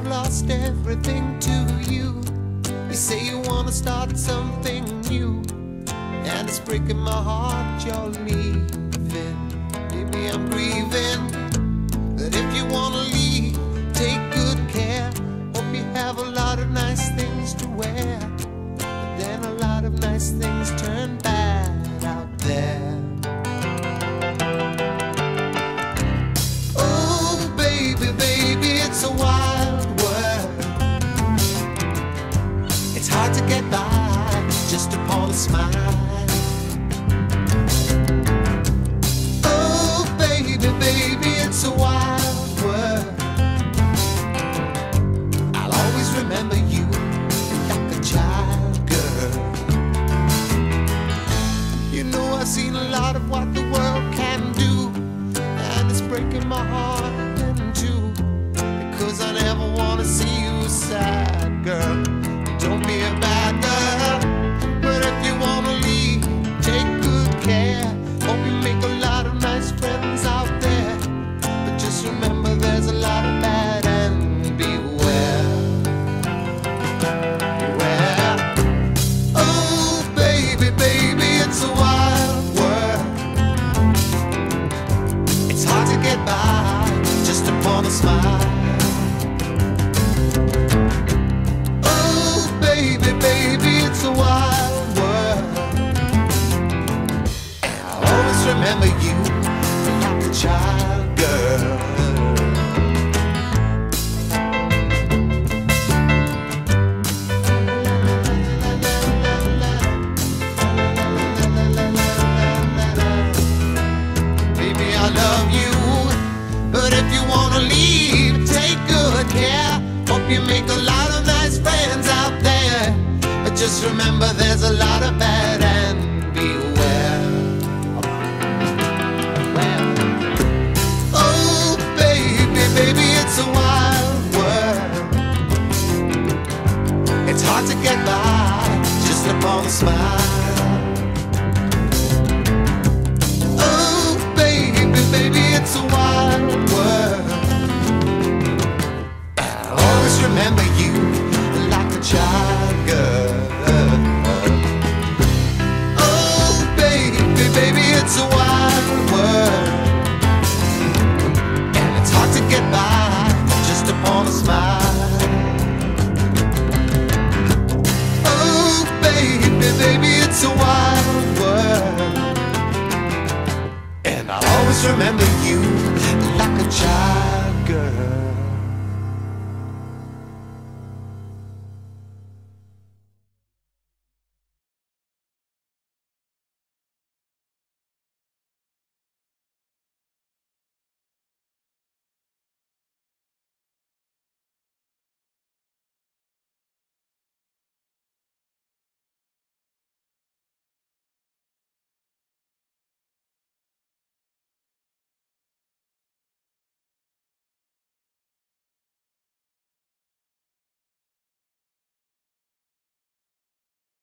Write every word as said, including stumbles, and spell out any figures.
lost everything to you. You say you wanna start something new, and it's breaking my heart you're leaving. Maybe I'm grieving, but if you wanna leave, take good care. Hope you have a lot of nice things to wear, but then a lot of nice things turn bad out there. It's a wild world. It's hard to get by just upon a smile. Oh, baby, baby, it's a wild world. I'll always remember you like a child, girl. You know, I've seen a lot of what the world can do, and it's breaking my heart in two. 'Cause I never wanna see you sad, girl. Don't be a bad girl. But if you wanna leave, take good care. Hope you make a lot of nice friends out there. But just remember there's a lot of bad, and beware. Beware. Oh, baby, baby, it's a wild world. It's hard to get by just upon a smile. It's a wild world, and I'll always remember you like a child, girl. Baby, I love you, but if you wanna leave, take good care. Hope you make a lot of nice friends out there. But just remember there's a lot of bad, and beware. Well, oh, baby, baby, it's a wild world. It's hard to get by just upon a smile. Oh, baby, baby, it's a wild world. I'll always remember you like a child, girl. It's a wild world, and it's hard to get by just upon a smile. Oh, baby, baby, it's a wild world, and I'll always remember you